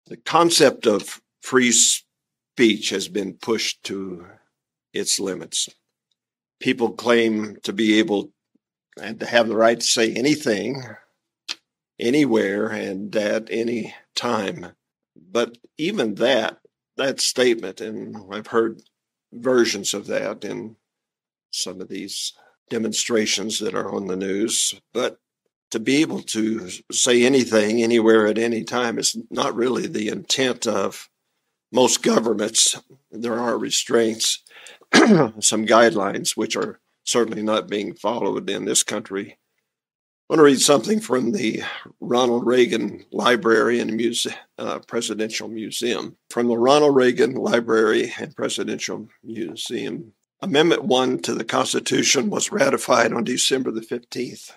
The concept of free speech has been pushed to its limits. People claim to be able and to have the right to say anything, anywhere, and at any time. But even that statement, and I've heard versions of that in some of these demonstrations that are on the news, but to be able to say anything, anywhere, at any time is not really the intent of most governments. There are restraints, some guidelines, which are certainly not being followed in this country. I want to read something from the Ronald Reagan Library and Presidential Museum. From the Ronald Reagan Library and Presidential Museum. Amendment 1 to the Constitution was ratified on December the 15th,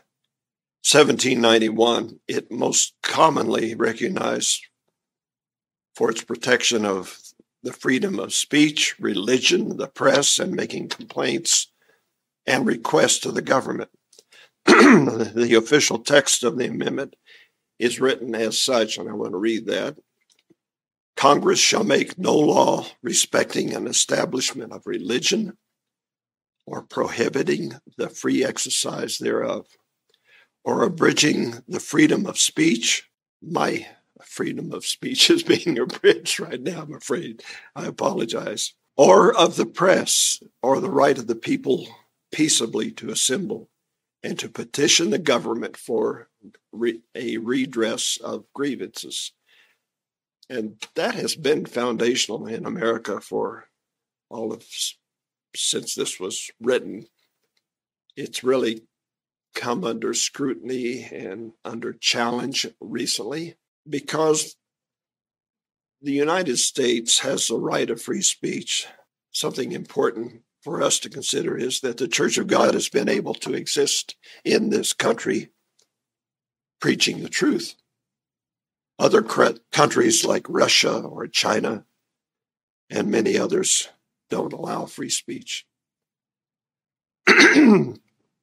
1791. It most commonly recognized for its protection of the freedom of speech, religion, the press, and making complaints and requests to the government. The official text of the amendment is written as such, and I want to read that. Congress shall make no law respecting an establishment of religion or prohibiting the free exercise thereof, or abridging the freedom of speech. My freedom of speech is being abridged right now, I'm afraid. I apologize. Or of the press, or the right of the people peaceably to assemble and to petition the government for a redress of grievances. And that has been foundational in America for since this was written. It's really come under scrutiny and under challenge recently because the United States has the right of free speech. Something important for us to consider is that the Church of God has been able to exist in this country preaching the truth. Other countries like Russia or China and many others don't allow free speech. I'll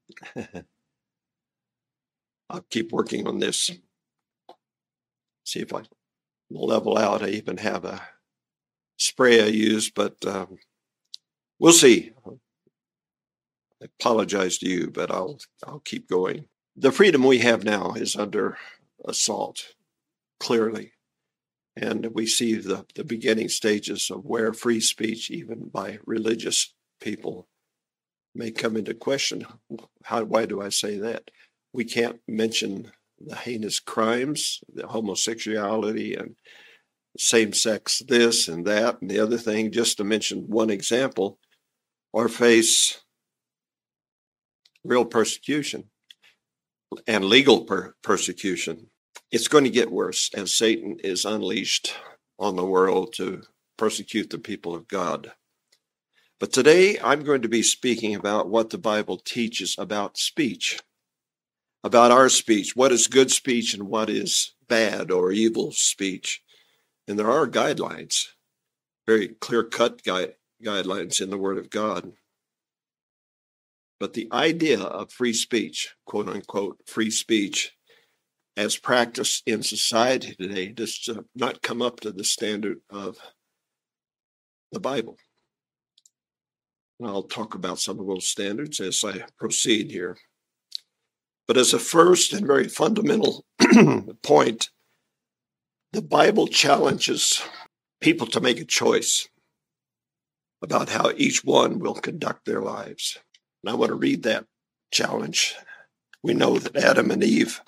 keep working on this. See if I level out. I even have a spray I use, but we'll see. I apologize to you, but I'll keep going. The freedom we have now is under assault, clearly. And we see the beginning stages of where free speech, even by religious people, may come into question. Why do I say that? We can't mention the heinous crimes, the homosexuality and same-sex this and that and the other thing, just to mention one example, or face real persecution and legal persecution. It's going to get worse as Satan is unleashed on the world to persecute the people of God. But today I'm going to be speaking about what the Bible teaches about speech, about our speech, what is good speech and what is bad or evil speech. And there are guidelines, very clear-cut guidelines in the Word of God. But the idea of free speech, quote unquote, free speech, as practiced in society today, does not come up to the standard of the Bible. And I'll talk about some of those standards as I proceed here. But as a first and very fundamental point, the Bible challenges people to make a choice about how each one will conduct their lives. And I want to read that challenge. We know that Adam and Eve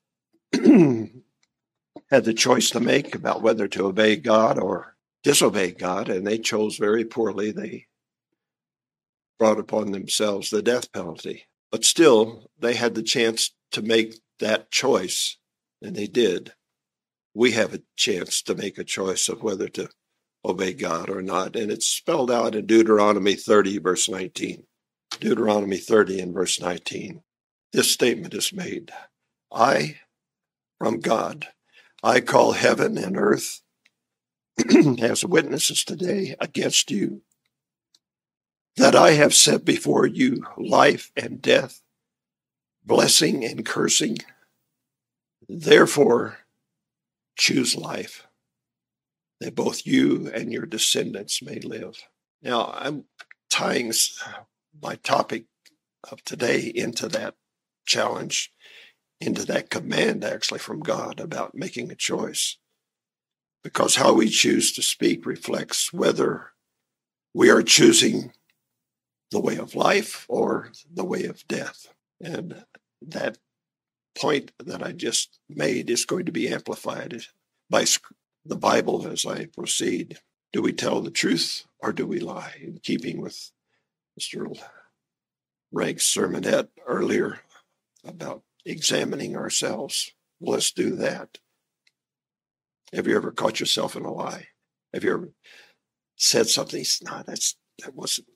had the choice to make about whether to obey God or disobey God, and they chose very poorly. They brought upon themselves the death penalty. But still, they had the chance to make that choice, and they did. We have a chance to make a choice of whether to obey God or not, and it's spelled out in Deuteronomy 30, verse 19. Deuteronomy 30 and verse 19. This statement is made. I, from God, I call heaven and earth as witnesses today against you, that I have set before you life and death, blessing and cursing. Therefore, choose life, that both you and your descendants may live. Now, I'm tying my topic of today into that challenge, into that command actually from God about making a choice. Because how we choose to speak reflects whether we are choosing the way of life or the way of death. And that point that I just made is going to be amplified by the Bible as I proceed. Do we tell the truth or do we lie? In keeping with Mr. Rank's sermonette earlier about examining ourselves, let's do that. Have you ever caught yourself in a lie? Have you ever said something? No, that wasn't.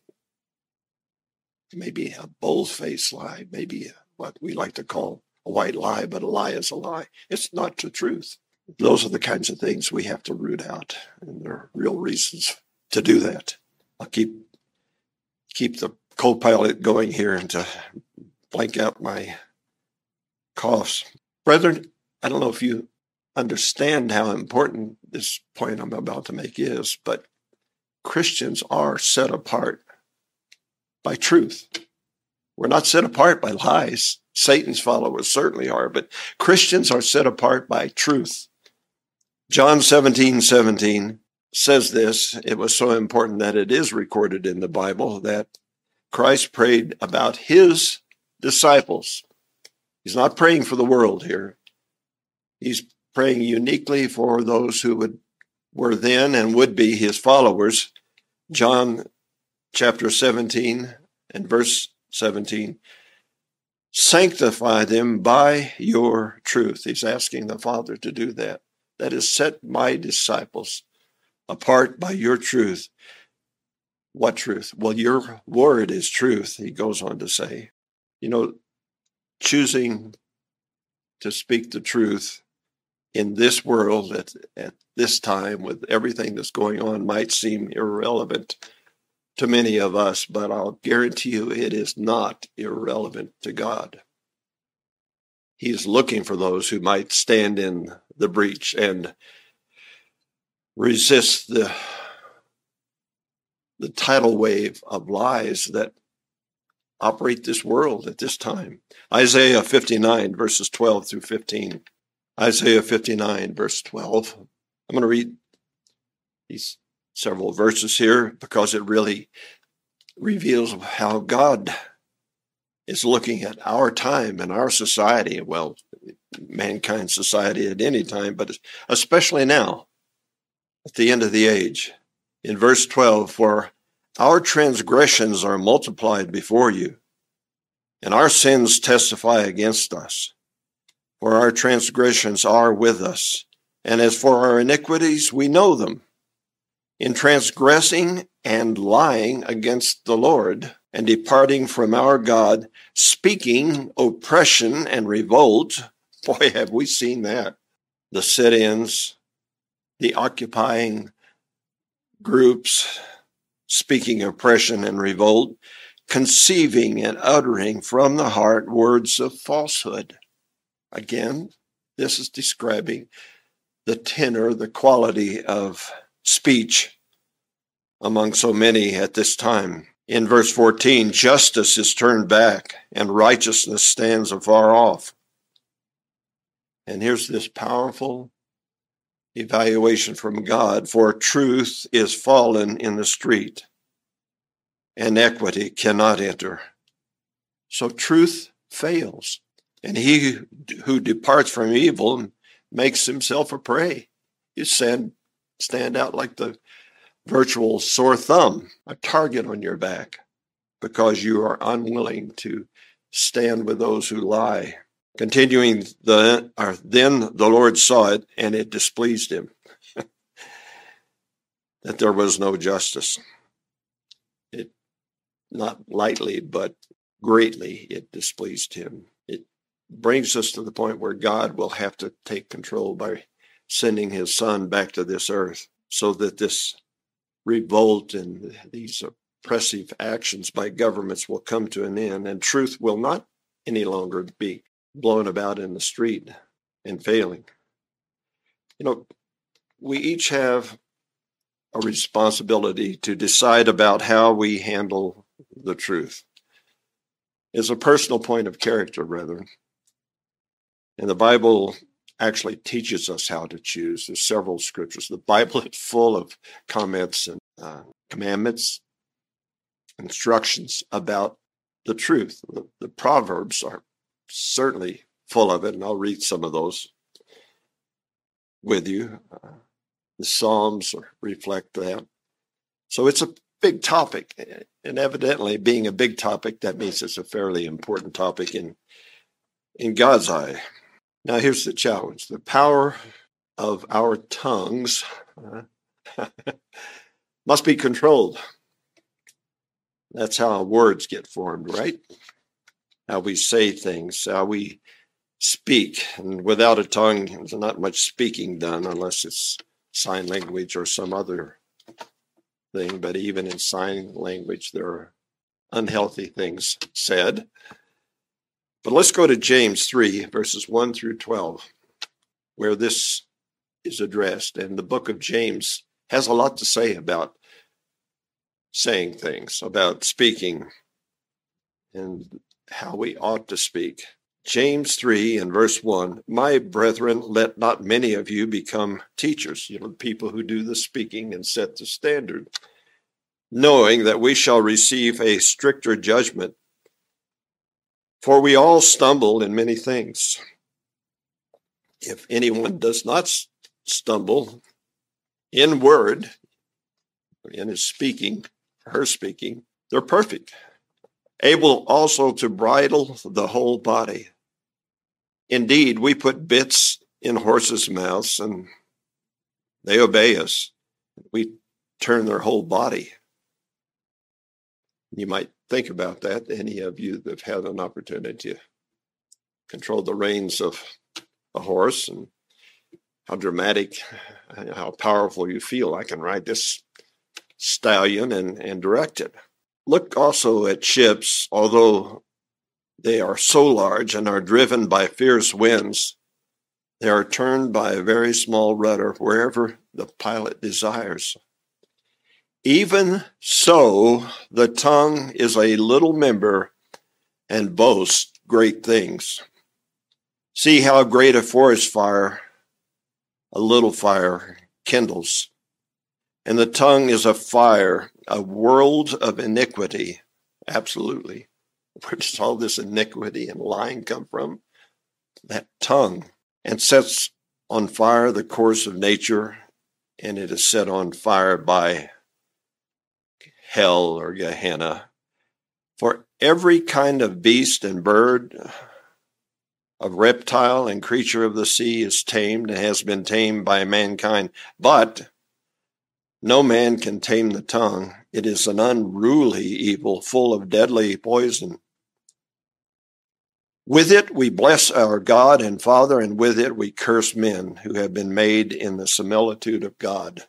Maybe a bold-faced lie, maybe what we like to call a white lie, but a lie is a lie. It's not the truth. Those are the kinds of things we have to root out, and there are real reasons to do that. I'll keep the co-pilot going here and to blank out my coughs. Brethren, I don't know if you understand how important this point I'm about to make is, but Christians are set apart by truth. We're not set apart by lies. Satan's followers certainly are, but Christians are set apart by truth. John 17:17 says this. It was so important that it is recorded in the Bible that Christ prayed about his disciples. He's not praying for the world here. He's praying uniquely for those who were then and would be his followers. John chapter 17 and verse 17. Sanctify them by your truth. He's asking the Father to do that. That is, set my disciples apart by your truth. What truth? Well, your word is truth, he goes on to say. You know, choosing to speak the truth in this world at this time with everything that's going on might seem irrelevant to many of us, but I'll guarantee you it is not irrelevant to God. He's looking for those who might stand in the breach and resist the tidal wave of lies that operate this world at this time. Isaiah 59, verses 12 through 15. Isaiah 59, verse 12. I'm going to read these several verses here because it really reveals how God is looking at our time and our society. Well, mankind's society at any time, but especially now, at the end of the age. In verse 12, for our transgressions are multiplied before you, and our sins testify against us. For our transgressions are with us, and as for our iniquities, we know them. In transgressing and lying against the Lord, and departing from our God, speaking oppression and revolt, boy, have we seen that. The sit-ins, the occupying groups, speaking oppression and revolt, conceiving and uttering from the heart words of falsehood. Again, this is describing the tenor, the quality of speech among so many at this time. In verse 14, justice is turned back and righteousness stands afar off. And here's this powerful evaluation from God, for truth is fallen in the street, and equity cannot enter. So truth fails, and he who departs from evil makes himself a prey. You stand out like the virtual sore thumb, a target on your back, because you are unwilling to stand with those who lie. Continuing, then the Lord saw it, and it displeased him that there was no justice. It, not lightly, but greatly, it displeased him. It brings us to the point where God will have to take control by sending his son back to this earth so that this revolt and these oppressive actions by governments will come to an end, and truth will not any longer be blown about in the street and failing. You know, we each have a responsibility to decide about how we handle the truth. It's a personal point of character, brethren. And the Bible actually teaches us how to choose. There's several scriptures. The Bible is full of comments and commandments, instructions about the truth. The Proverbs are certainly full of it, and I'll read some of those with you. The Psalms reflect that. So it's a big topic, and evidently being a big topic, that means it's a fairly important topic in God's eye. Now here's the challenge. The power of our tongues must be controlled. That's how words get formed, right? How we say things, how we speak. And without a tongue, there's not much speaking done unless it's sign language or some other thing. But even in sign language, there are unhealthy things said. But let's go to James 3, verses 1 through 12, where this is addressed. And the book of James has a lot to say about saying things, about speaking, and how we ought to speak. James 3 and verse 1, my brethren, let not many of you become teachers, people who do the speaking and set the standard, knowing that we shall receive a stricter judgment. For we all stumble in many things. If anyone does not stumble in word, in his speaking, her speaking, they're perfect, able also to bridle the whole body. Indeed, we put bits in horses' mouths, and they obey us. We turn their whole body. You might think about that, any of you that have had an opportunity to control the reins of a horse, and how dramatic, how powerful you feel. I can ride this stallion and direct it. Look also at ships, although they are so large and are driven by fierce winds, they are turned by a very small rudder wherever the pilot desires. Even so, the tongue is a little member and boasts great things. See how great a forest fire a little fire kindles. And the tongue is a fire, a world of iniquity. Absolutely. Where does all this iniquity and lying come from? That tongue. And sets on fire the course of nature, and it is set on fire by hell or Gehenna. For every kind of beast and bird, of reptile and creature of the sea is tamed and has been tamed by mankind. But no man can tame the tongue. It is an unruly evil, full of deadly poison. With it we bless our God and Father, and with it we curse men who have been made in the similitude of God.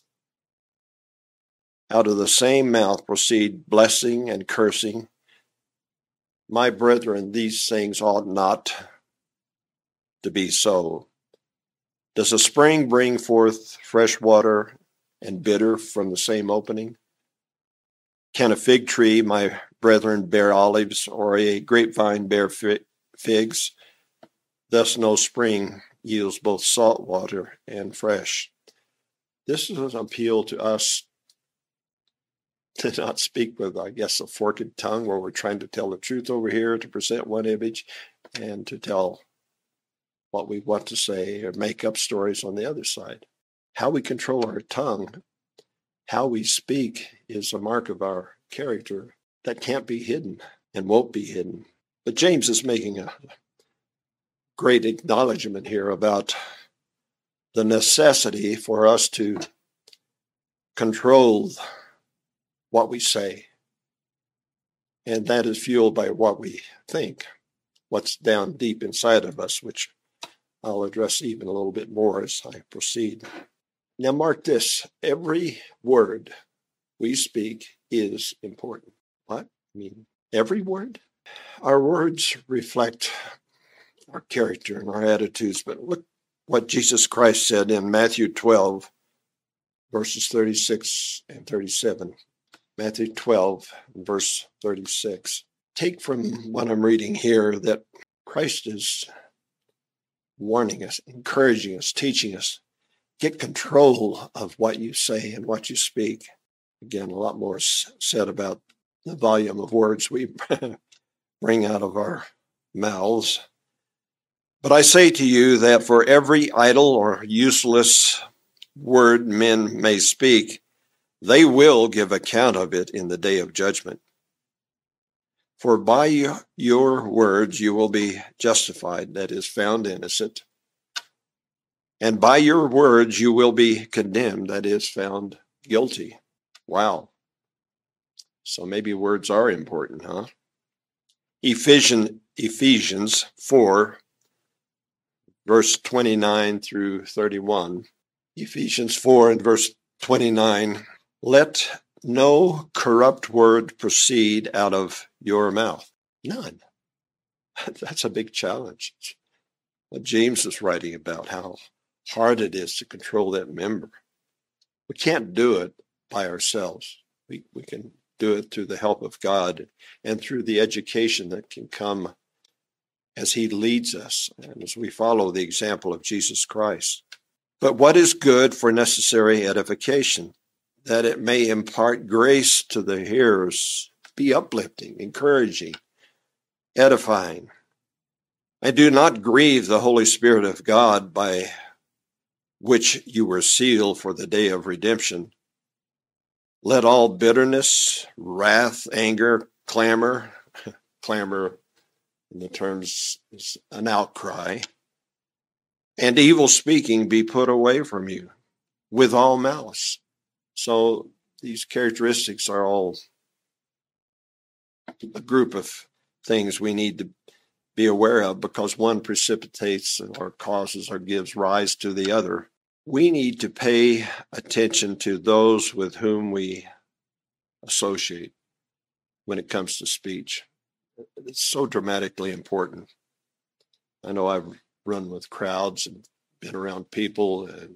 Out of the same mouth proceed blessing and cursing. My brethren, these things ought not to be so. Does a spring bring forth fresh water and bitter from the same opening? Can a fig tree, my brethren, bear olives, or a grapevine bear figs? Thus no spring yields both salt water and fresh. This is an appeal to us to not speak with, I guess, a forked tongue, where we're trying to tell the truth over here, to present one image, and to tell what we want to say or make up stories on the other side. How we control our tongue, how we speak, is a mark of our character that can't be hidden and won't be hidden. But James is making a great acknowledgement here about the necessity for us to control what we say. And that is fueled by what we think, what's down deep inside of us, which I'll address even a little bit more as I proceed. Now mark this, every word we speak is important. What? I mean, every word? Our words reflect our character and our attitudes, but look what Jesus Christ said in Matthew 12, verses 36 and 37. Matthew 12, verse 36. Take from what I'm reading here that Christ is warning us, encouraging us, teaching us. Get control of what you say and what you speak. Again, a lot more said about the volume of words we bring out of our mouths. But I say to you that for every idle or useless word men may speak, they will give account of it in the day of judgment. For by your words you will be justified, that is, found innocent. And by your words you will be condemned, that is, found guilty. Wow. So maybe words are important, huh? Ephesians 4, verse 29 through 31. Ephesians 4 and verse 29. Let no corrupt word proceed out of your mouth. None. That's a big challenge. What James is writing about, how hard it is to control that member. We can't do it by ourselves. We can do it through the help of God and through the education that can come as he leads us and as we follow the example of Jesus Christ. But what is good for necessary edification, that it may impart grace to the hearers, be uplifting, encouraging, edifying. And do not grieve the Holy Spirit of God, by which you were sealed for the day of redemption. Let all bitterness, wrath, anger, clamor in the terms is an outcry, and evil speaking be put away from you with all malice. So these characteristics are all a group of things we need to be aware of, because one precipitates or causes or gives rise to the other. We need to pay attention to those with whom we associate when it comes to speech. It's so dramatically important. I know I've run with crowds and been around people, and,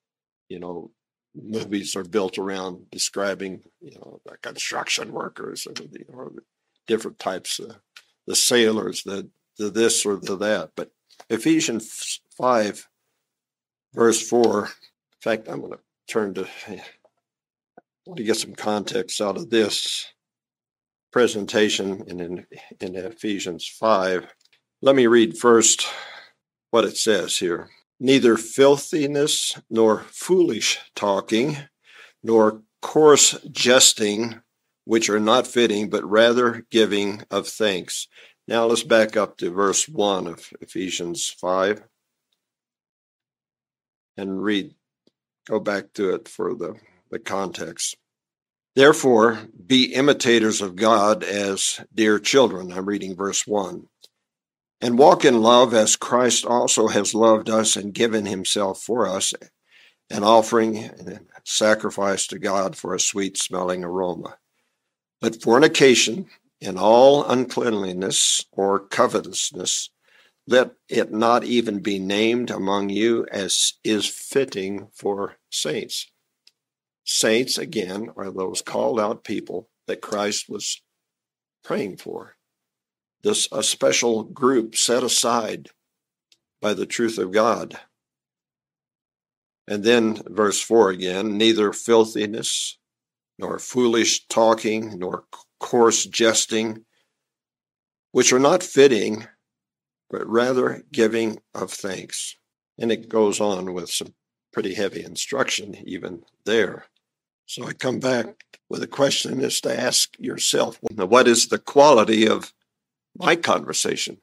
movies are built around describing, the construction workers or different types of the sailors, the this or the that. But Ephesians 5, verse 4, in fact, I'm going to turn to, I want to get some context out of this presentation in Ephesians 5. Let me read first what it says here. Neither filthiness, nor foolish talking, nor coarse jesting, which are not fitting, but rather giving of thanks. Now let's back up to verse 1 of Ephesians 5 and go back to it for the context. Therefore, be imitators of God as dear children. I'm reading verse 1. And walk in love as Christ also has loved us and given himself for us, an offering and a sacrifice to God for a sweet-smelling aroma. But fornication and all uncleanliness or covetousness, let it not even be named among you as is fitting for saints. Saints, again, are those called out people that Christ was praying for. A special group set aside by the truth of God. And then verse 4 again, neither filthiness, nor foolish talking, nor coarse jesting, which are not fitting, but rather giving of thanks. And it goes on with some pretty heavy instruction even there. So I come back with a question is to ask yourself, what is the quality of my conversation?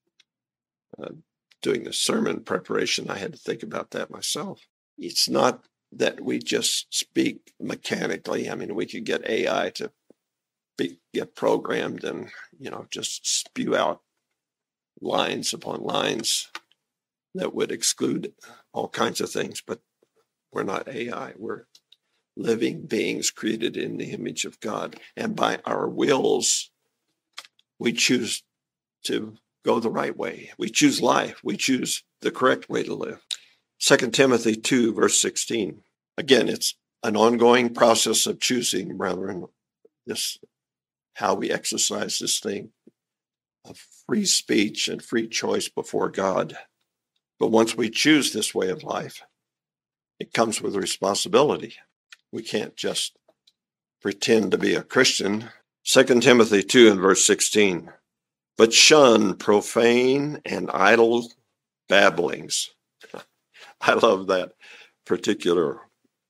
Doing the sermon preparation, I had to think about that myself. It's not that we just speak mechanically. I mean, we could get AI to get programmed and, just spew out lines upon lines that would exclude all kinds of things. But we're not AI. We're living beings created in the image of God. And by our wills, we choose to go the right way. We choose life. We choose the correct way to live. 2 Timothy 2, verse 16. Again, it's an ongoing process of choosing, brethren, this how we exercise this thing of free speech and free choice before God. But once we choose this way of life, it comes with responsibility. We can't just pretend to be a Christian. 2 Timothy 2 and verse 16, but shun profane and idle babblings. I love that particular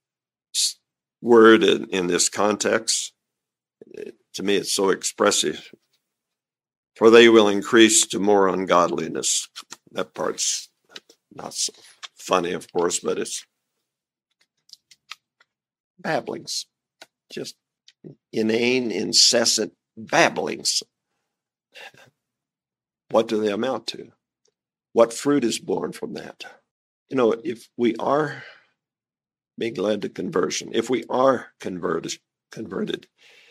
word in this context. To me, it's so expressive. For they will increase to more ungodliness. That part's not so funny, of course, but it's babblings. Just inane, incessant babblings. What do they amount to? What fruit is born from that? You know, if we are being led to conversion, if we are converted,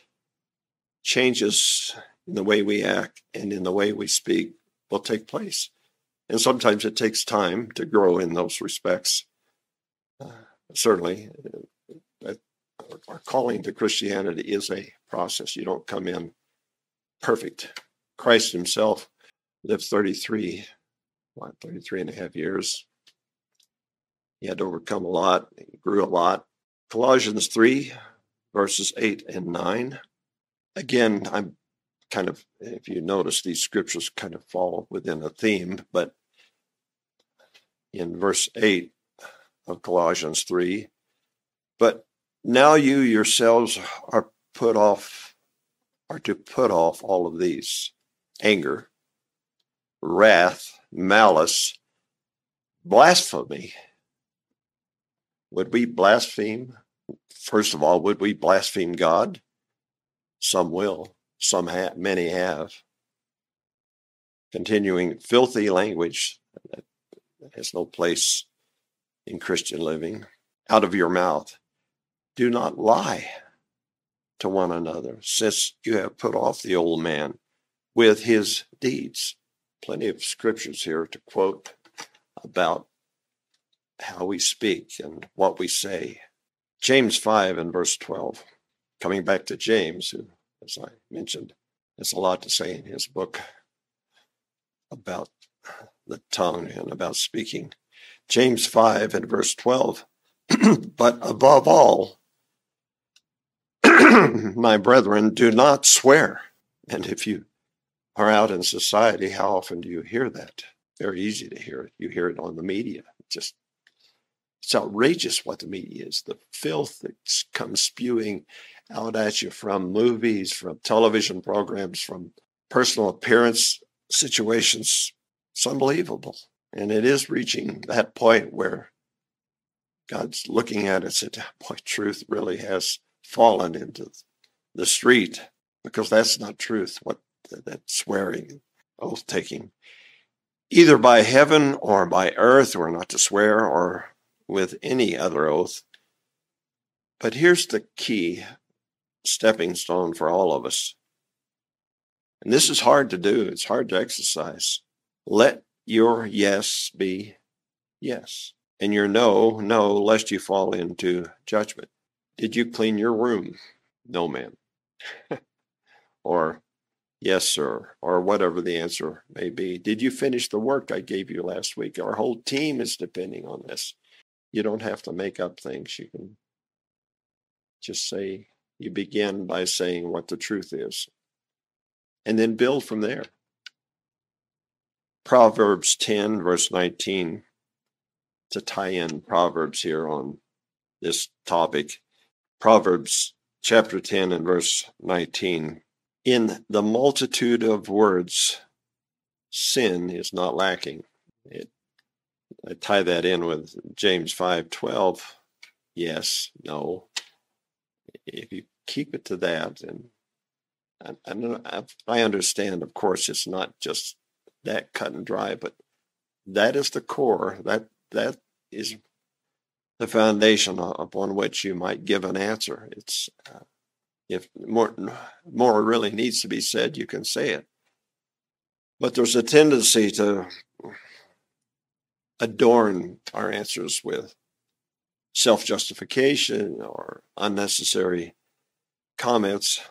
changes in the way we act and in the way we speak will take place. And sometimes it takes time to grow in those respects. Certainly, our calling to Christianity is a process. You don't come in perfect. Christ himself lived 33 and a half years. He had to overcome a lot. He grew a lot. Colossians 3, verses 8 and 9. Again, I'm kind of, if you notice, these scriptures kind of fall within a theme, but in verse 8 of Colossians 3, but now you yourselves are to put off all of these: anger, wrath, malice, blasphemy. Would we blaspheme? First of all, would we blaspheme God? Some will. Many have. Continuing, filthy language that has no place in Christian living. Out of your mouth, do not lie to one another, since you have put off the old man with his deeds. Plenty of scriptures here to quote about how we speak and what we say. James 5 and verse 12. Coming back to James, who, as I mentioned, has a lot to say in his book about the tongue and about speaking. James 5 and verse 12. But above all, my brethren, do not swear. And if you are out in society, how often do you hear that? Very easy to hear it. You hear it on the media. It's outrageous what the media is. The filth that comes spewing out at you from movies, from television programs, from personal appearance situations. It's unbelievable. And it is reaching that point where God's looking at it and said, boy, truth really has fallen into the street, because that's not truth, what that swearing, oath taking. Either by heaven or by earth, we're not to swear, or with any other oath. But here's the key stepping stone for all of us. And this is hard to do. It's hard to exercise. Let your yes be yes, and your no, no, lest you fall into judgment. Did you clean your room? No, ma'am. Or yes, sir, or whatever the answer may be. Did you finish the work I gave you last week? Our whole team is depending on this. You don't have to make up things. You can just say, you begin by saying what the truth is, and then build from there. Proverbs 10, verse 19, to tie in Proverbs here on this topic. Proverbs chapter 10 and verse 19. In the multitude of words, sin is not lacking. I tie that in with James 5:12. Yes, no. If you keep it to that, and I understand, of course, it's not just that cut and dry, but that is the core. That is the foundation upon which you might give an answer. It's if more really needs to be said, you can say it. But there's a tendency to adorn our answers with self-justification or unnecessary comments.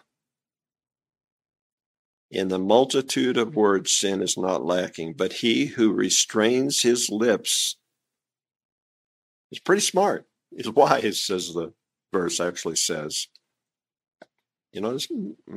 In the multitude of words, sin is not lacking, but he who restrains his lips is pretty smart. Is wise, as the verse actually says. You notice?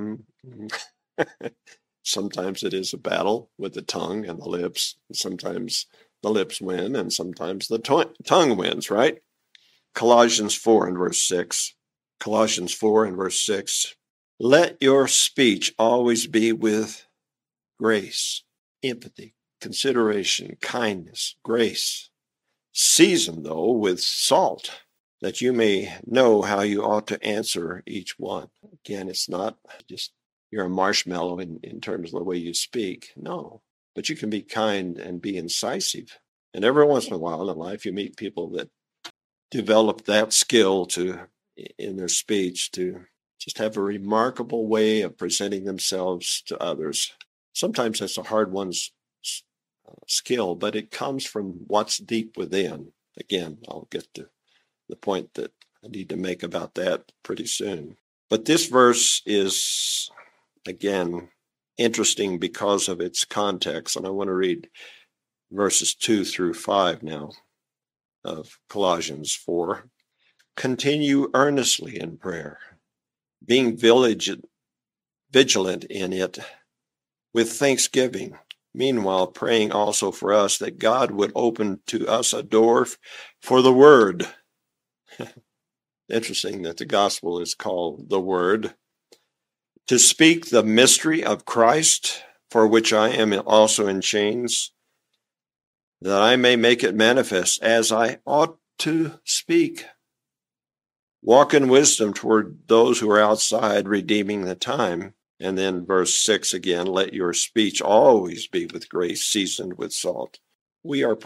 Sometimes it is a battle with the tongue and the lips. Sometimes the lips win, and sometimes the tongue wins, right? Colossians 4 and verse 6. Colossians 4 and verse 6. Let your speech always be with grace, empathy, consideration, kindness, grace, seasoned, though, with salt, that you may know how you ought to answer each one. Again, it's not just you're a marshmallow in terms of the way you speak. No, but you can be kind and be incisive. And every once in a while in life, you meet people that develop that skill in their speech to just have a remarkable way of presenting themselves to others. Sometimes that's a hard one's skill, but it comes from what's deep within. Again, I'll get to the point that I need to make about that pretty soon. But this verse is, again, interesting because of its context. And I want to read verses 2 through 5 now of Colossians 4. Continue earnestly in prayer, being vigilant in it with thanksgiving. Meanwhile, praying also for us that God would open to us a door for the word. Interesting that the gospel is called the word. To speak the mystery of Christ, for which I am also in chains, that I may make it manifest as I ought to speak. Walk in wisdom toward those who are outside, redeeming the time. And then verse 6 again, let your speech always be with grace, seasoned with salt. We are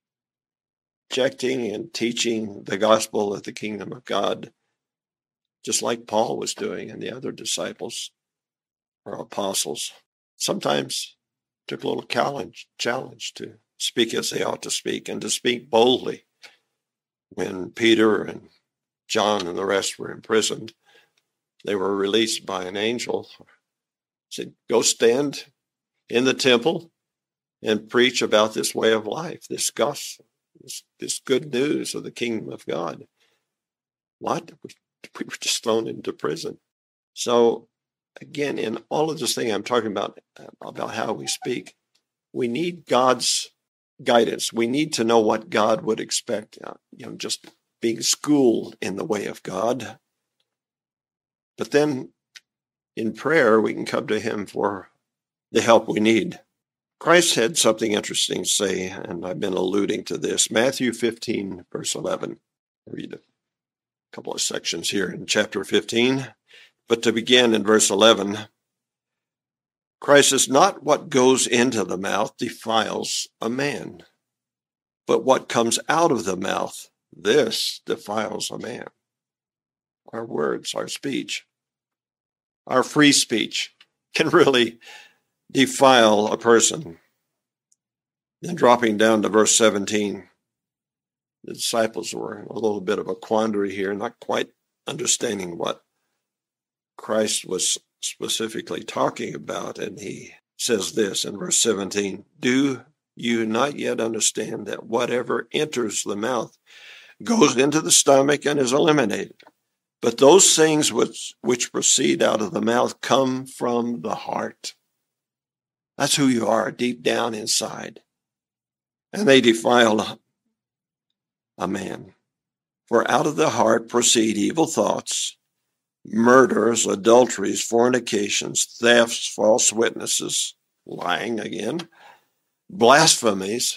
projecting and teaching the gospel of the kingdom of God, just like Paul was doing and the other disciples or apostles. Sometimes it took a little challenge to speak as they ought to speak and to speak boldly. When Peter and John and the rest were imprisoned, they were released by an angel. Said, go stand in the temple and preach about this way of life, this gospel, this good news of the kingdom of God. What? We were just thrown into prison. So again, in all of this thing I'm talking about how we speak, we need God's guidance. We need to know what God would expect, just being schooled in the way of God. But then in prayer, we can come to him for the help we need. Christ had something interesting to say, and I've been alluding to this. Matthew 15, verse 11. I'll read a couple of sections here in chapter 15. But to begin in verse 11, Christ says, not what goes into the mouth defiles a man, but what comes out of the mouth, this defiles a man. Our words, our speech, our free speech can really defile a person. Then dropping down to verse 17, the disciples were in a little bit of a quandary here, not quite understanding what Christ was specifically talking about. And he says this in verse 17, do you not yet understand that whatever enters the mouth goes into the stomach and is eliminated? But those things which proceed out of the mouth come from the heart. That's who you are deep down inside. And they defile a man. For out of the heart proceed evil thoughts, murders, adulteries, fornications, thefts, false witnesses, lying again, blasphemies,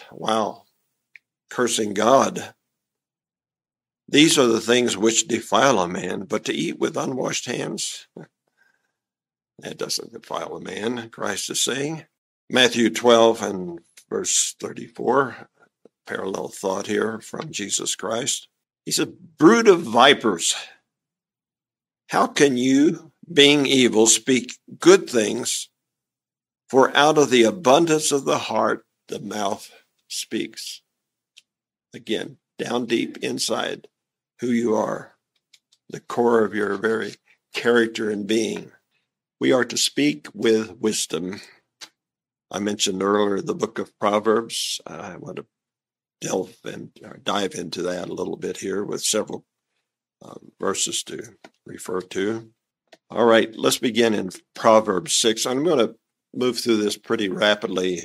cursing God. These are the things which defile a man, but to eat with unwashed hands, that doesn't defile a man, Christ is saying. Matthew 12 and verse 34, parallel thought here from Jesus Christ. He said, brood of vipers, how can you, being evil, speak good things? For out of the abundance of the heart, the mouth speaks. Again, down deep inside, who you are, the core of your very character and being. We are to speak with wisdom. I mentioned earlier the book of Proverbs. I want to dive into that a little bit here with several verses to refer to. All right, let's begin in Proverbs 6. I'm going to move through this pretty rapidly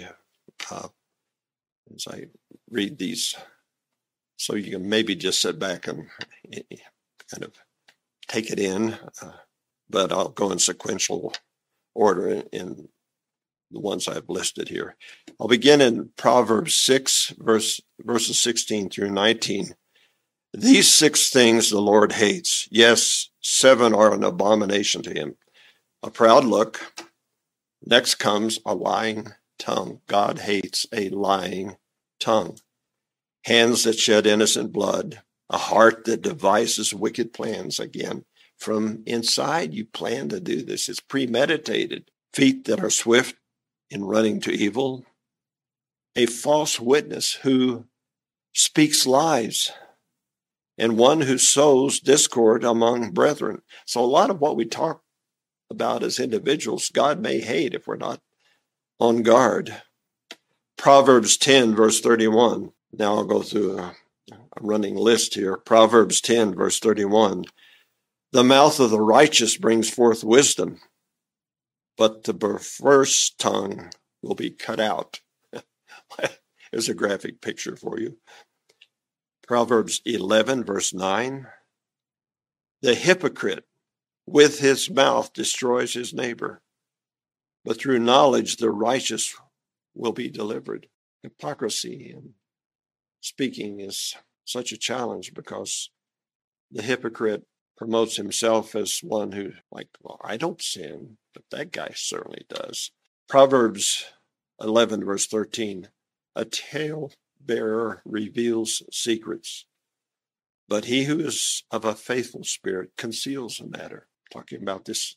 as I read these, so you can maybe just sit back and kind of take it in, but I'll go in sequential order in the ones I've listed here. I'll begin in Proverbs 6, verses 16 through 19. These 6 things the Lord hates. Yes, 7 are an abomination to him. A proud look. Next comes a lying tongue. God hates a lying tongue. Hands that shed innocent blood. A heart that devises wicked plans. Again, from inside you plan to do this. It's premeditated. Feet that are swift in running to evil. A false witness who speaks lies. And one who sows discord among brethren. So a lot of what we talk about as individuals, God may hate if we're not on guard. Proverbs 10, verse 31. Now I'll go through a running list here. Proverbs 10, verse 31. The mouth of the righteous brings forth wisdom, but the perverse tongue will be cut out. There's a graphic picture for you. Proverbs 11, verse 9. The hypocrite with his mouth destroys his neighbor, but through knowledge the righteous will be delivered. Hypocrisy in speaking is such a challenge because the hypocrite promotes himself as one who, well, I don't sin, but that guy certainly does. Proverbs 11, verse 13. A tale-bearer reveals secrets, but he who is of a faithful spirit conceals a matter. Talking about this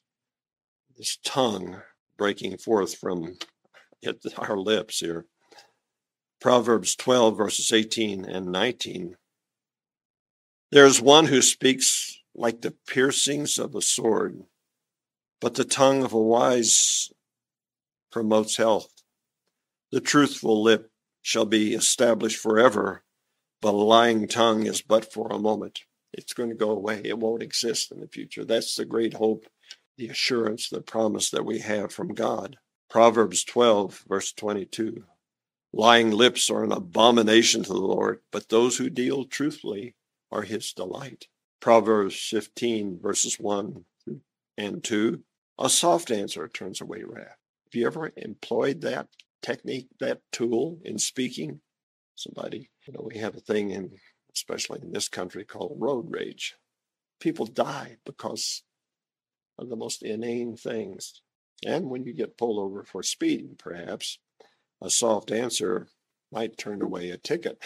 tongue breaking forth from our lips here. Proverbs 12, verses 18 and 19. There's one who speaks like the piercings of a sword, but the tongue of a wise promotes health. The truthful lip shall be established forever, but a lying tongue is but for a moment. It's going to go away. It won't exist in the future. That's the great hope, the assurance, the promise that we have from God. Proverbs 12, verse 22. Lying lips are an abomination to the Lord, but those who deal truthfully are his delight. Proverbs 15, verses 1 and 2. A soft answer turns away wrath. Have you ever employed that technique, that tool in speaking? Somebody, we have a thing especially in this country, called road rage. People die because of the most inane things. And when you get pulled over for speeding, perhaps, a soft answer might turn away a ticket.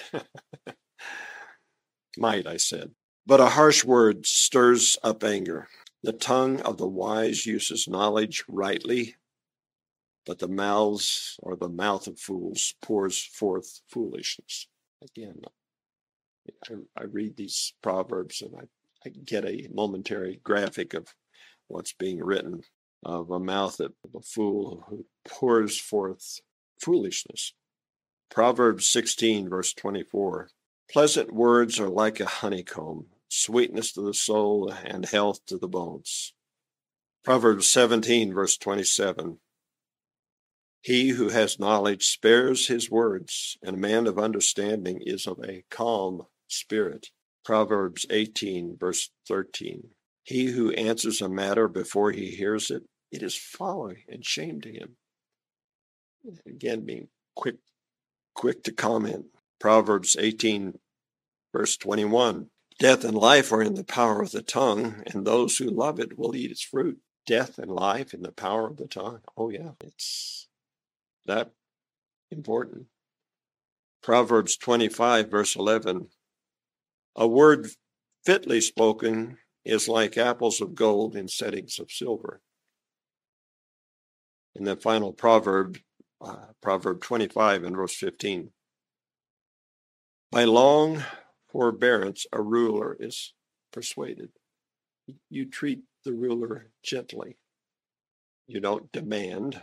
Might, I said. But a harsh word stirs up anger. The tongue of the wise uses knowledge rightly, but the mouth of fools pours forth foolishness. Again, I read these proverbs and I get a momentary graphic of what's being written, of a mouth of a fool who pours forth foolishness. Proverbs 16, verse 24. Pleasant words are like a honeycomb, sweetness to the soul and health to the bones. Proverbs 17, verse 27. He who has knowledge spares his words, and a man of understanding is of a calm spirit. Proverbs 18, verse 13. He who answers a matter before he hears it, it is folly and shame to him. Again, being quick to comment. Proverbs 18, verse 21. Death and life are in the power of the tongue, and those who love it will eat its fruit. Death and life in the power of the tongue. Oh yeah, it's that important. Proverbs 25, verse 11. A word fitly spoken is like apples of gold in settings of silver. And the final proverb, Proverb 25 and verse 15. By long forbearance, a ruler is persuaded. You treat the ruler gently. You don't demand.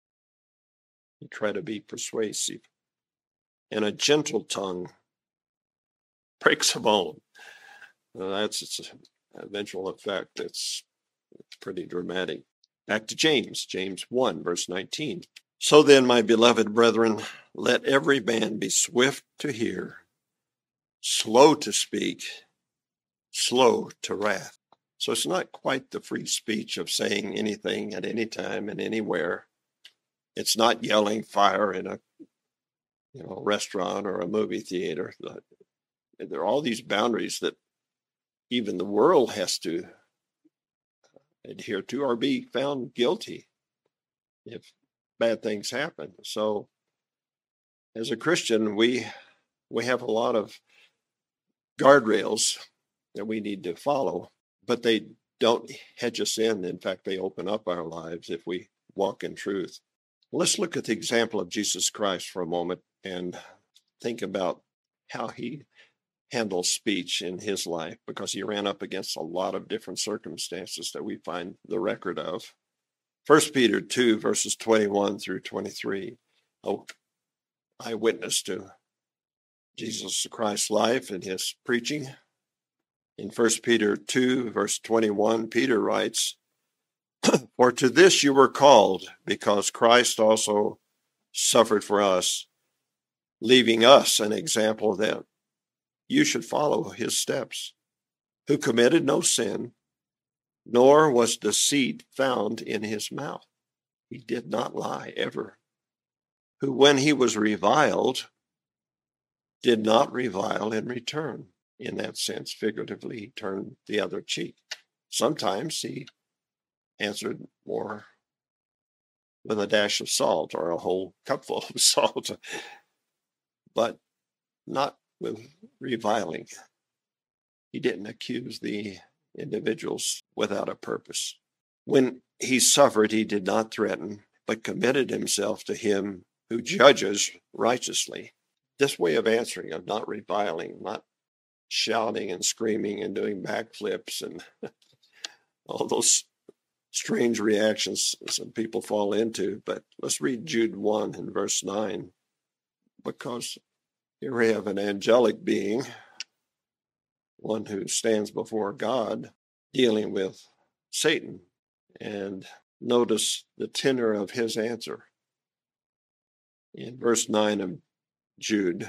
You try to be persuasive. And a gentle tongue breaks a bone. That's its eventual effect. It's pretty dramatic. Back to James 1, verse 19. So then, my beloved brethren, let every man be swift to hear, slow to speak, slow to wrath. So it's not quite the free speech of saying anything at any time and anywhere. It's not yelling fire in a restaurant or a movie theater. There are all these boundaries that even the world has to adhere to or be found guilty if bad things happen. So as a Christian, we have a lot of guardrails that we need to follow, but they don't hedge us in. In fact, they open up our lives if we walk in truth. Let's look at the example of Jesus Christ for a moment and think about how he handled speech in his life, because he ran up against a lot of different circumstances that we find the record of. 1 Peter 2, verses 21 through 23. Eyewitness to Jesus Christ's life and his preaching. In 1 Peter 2, verse 21, Peter writes, For to this you were called, because Christ also suffered for us, leaving us an example that you should follow his steps, who committed no sin, nor was deceit found in his mouth. He did not lie ever. Who, when he was reviled, did not revile in return. In that sense, figuratively, he turned the other cheek. Sometimes he answered more with a dash of salt or a whole cupful of salt, but not with reviling. He didn't accuse the individuals without a purpose. When he suffered, he did not threaten, but committed himself to him who judges righteously. This way of answering, of not reviling, not shouting and screaming and doing backflips and all those strange reactions some people fall into. But let's read Jude 1 and verse 9, because here we have an angelic being, one who stands before God, dealing with Satan. And notice the tenor of his answer. In verse 9 of Jude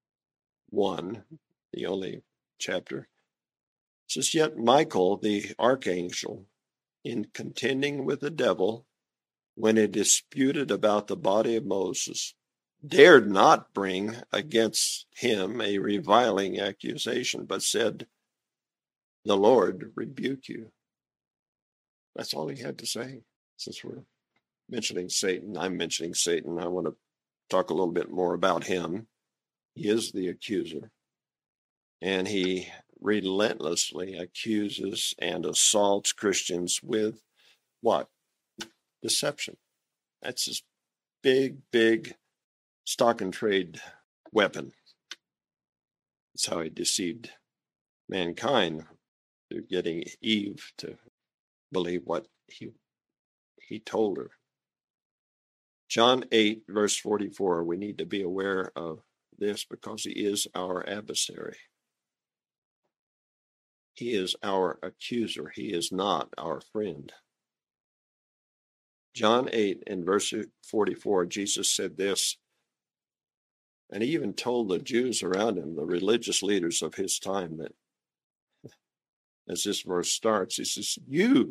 1, the only chapter, it says, Yet Michael, the archangel, in contending with the devil, when he disputed about the body of Moses, dared not bring against him a reviling accusation, but said, The Lord rebuke you. That's all he had to say. Since we're mentioning Satan, I'm mentioning Satan, I want to talk a little bit more about him. He is the accuser, and he relentlessly accuses and assaults Christians with what? Deception. That's his big stock and trade weapon. That's how he deceived mankind through getting Eve to believe what he told her. John 8, verse 44, we need to be aware of this because he is our adversary. He is our accuser. He is not our friend. John 8 and verse 44, Jesus said this, and he even told the Jews around him, the religious leaders of his time, that as this verse starts, he says,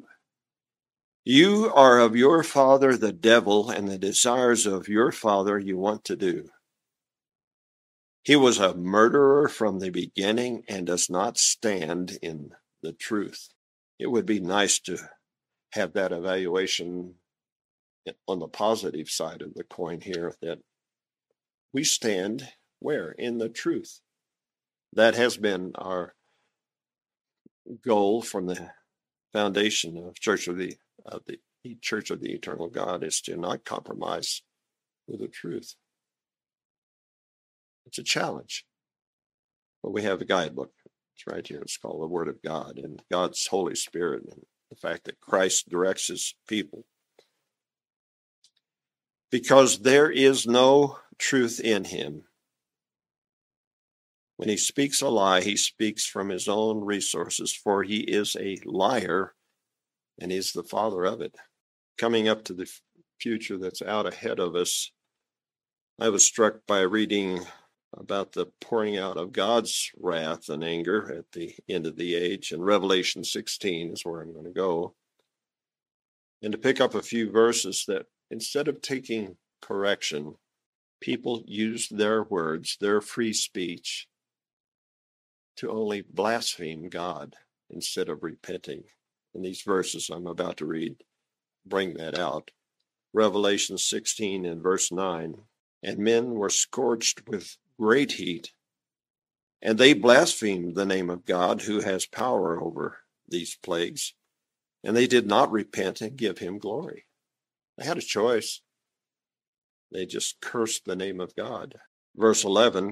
You are of your father the devil, and the desires of your father you want to do. He was a murderer from the beginning and does not stand in the truth. It would be nice to have that evaluation on the positive side of the coin here, that we stand where? In the truth. That has been our goal from the foundation of Church of the Church of the Eternal God, is to not compromise with the truth. It's a challenge, but we have a guidebook. It's right here. It's called the Word of God and God's Holy Spirit, and the fact that Christ directs his people. Because there is no truth in him. When he speaks a lie, he speaks from his own resources, for he is a liar and he's the father of it. Coming up to the future that's out ahead of us, I was struck by reading about the pouring out of God's wrath and anger at the end of the age. And Revelation 16 is where I'm going to go. And to pick up a few verses that instead of taking correction, people use their words, their free speech, to only blaspheme God instead of repenting. And these verses I'm about to read bring that out. Revelation 16 and verse 9. And men were scorched with great heat, and they blasphemed the name of God who has power over these plagues, and they did not repent and give him glory. They had a choice. They just cursed the name of God. Verse 11,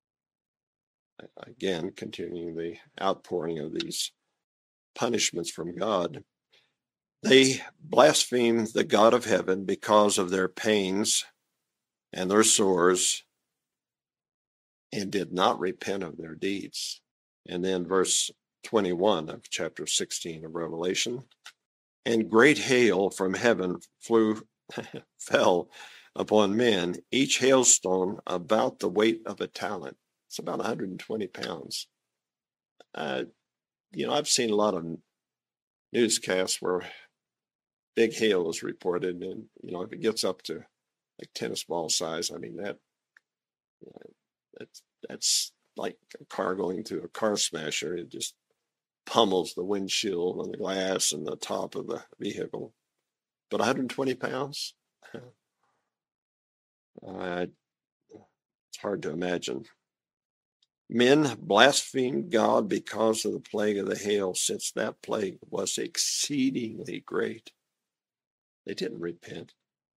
again, continuing the outpouring of these punishments from God. They blasphemed the God of heaven because of their pains and their sores, and did not repent of their deeds. And then verse 21 of chapter 16 of Revelation. And great hail from heaven fell upon men, each hailstone about the weight of a talent. It's about 120 pounds. I've seen a lot of newscasts where big hail is reported, and if it gets up to like tennis ball size, I mean that's like a car going through a car smasher. It just pummels the windshield and the glass and the top of the vehicle. But 120 pounds, it's hard to imagine. Men blasphemed God because of the plague of the hail, since that plague was exceedingly great. They didn't repent.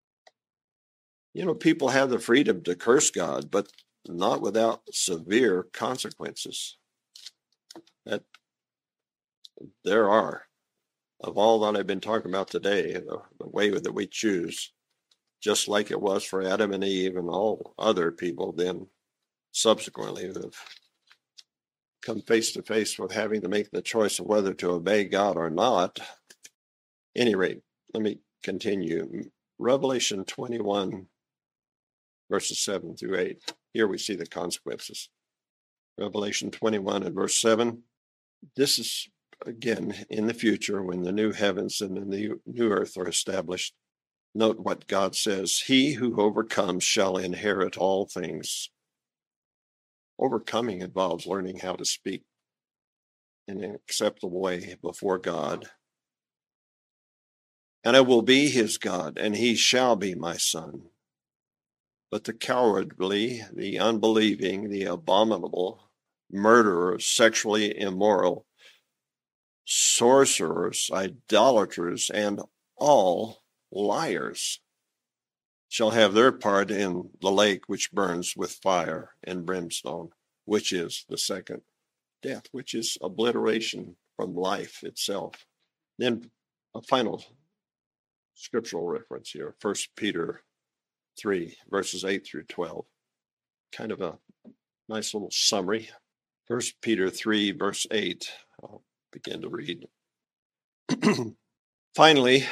People have the freedom to curse God, but not without severe consequences. That there are. Of all that I've been talking about today, the way that we choose, just like it was for Adam and Eve and all other people then subsequently who have come face to face with having to make the choice of whether to obey God or not. At any rate, let me continue. Revelation 21, verses 7 through 8. Here we see the consequences. Revelation 21 and verse 7. This is, again, in the future when the new heavens and the new earth are established. Note what God says. He who overcomes shall inherit all things. Overcoming involves learning how to speak in an acceptable way before God. And I will be his God, and he shall be my son. But the cowardly, the unbelieving, the abominable, murderers, sexually immoral, sorcerers, idolaters, and all liars shall have their part in the lake which burns with fire and brimstone, which is the second death, which is obliteration from life itself. Then a final scriptural reference here, 1 Peter 3, verses 8 through 12. Kind of a nice little summary. 1 Peter 3, verse 8. I'll begin to read. Finally,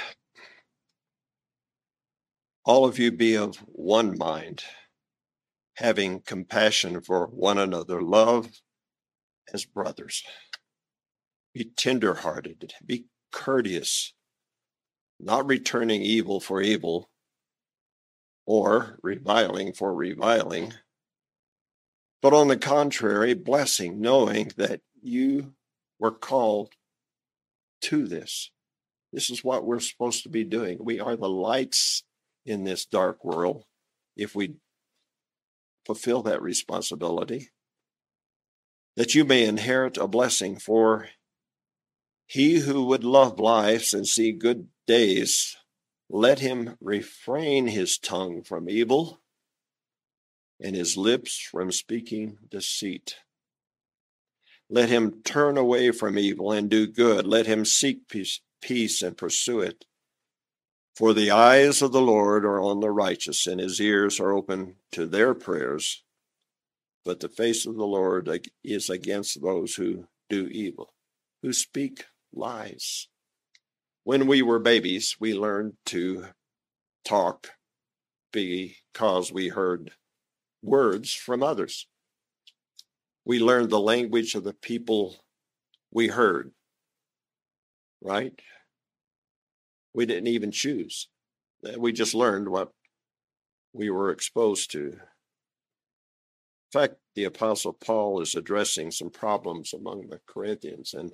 all of you be of one mind, having compassion for one another, love as brothers. Be tender-hearted, be courteous, not returning evil for evil or reviling for reviling, but on the contrary, blessing, knowing that you were called to this. This is what we're supposed to be doing. We are the lights in this dark world if we fulfill that responsibility, that you may inherit a blessing. For he who would love life and see good days, let him refrain his tongue from evil and his lips from speaking deceit. Let him turn away from evil and do good. Let him seek peace and pursue it. For the eyes of the Lord are on the righteous, and his ears are open to their prayers. But the face of the Lord is against those who do evil, who speak lies. When we were babies, we learned to talk because we heard words from others. We learned the language of the people we heard, right? We didn't even choose. We just learned what we were exposed to. In fact, the Apostle Paul is addressing some problems among the Corinthians, and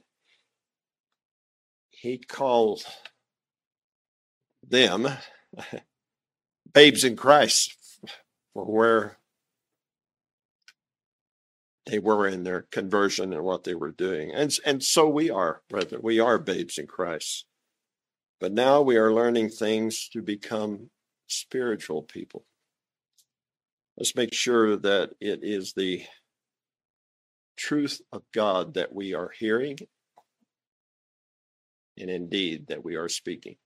he called them babes in Christ for where they were in their conversion and what they were doing. And so we are, brethren. We are babes in Christ. But now we are learning things to become spiritual people. Let's make sure that it is the truth of God that we are hearing, and indeed that we are speaking.